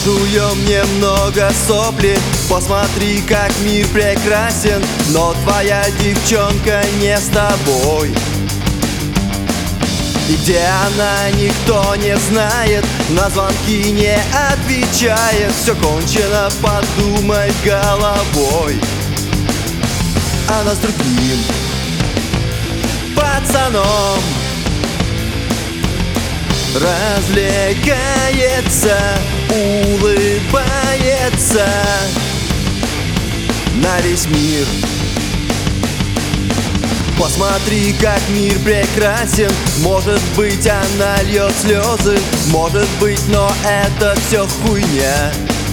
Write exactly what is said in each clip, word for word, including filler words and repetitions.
жуем немного сопли. Посмотри, как мир прекрасен, но твоя девчонка не с тобой. И где она, никто не знает, на звонки не отвечает. Все кончено, подумай головой. Она с другим пацаном развлекается, улыбается на весь мир. Посмотри, как мир прекрасен. Может быть, она льет слезы, может быть, но это все хуйня.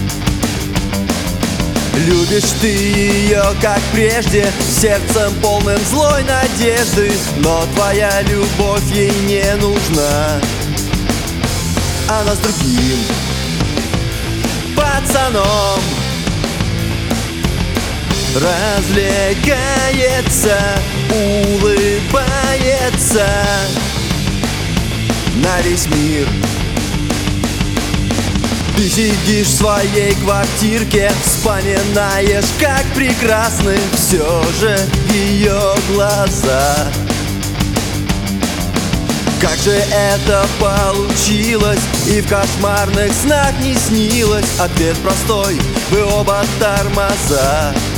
Любишь ты ее, как прежде, сердцем полным злой надежды, но твоя любовь ей не нужна. Она с другим пацаном развлекается, улыбается на весь мир. Ты сидишь в своей квартирке, вспоминаешь, как прекрасны все же ее глаза. Как же это получилось, и в кошмарных снах не снилось. Ответ простой: вы оба тормоза.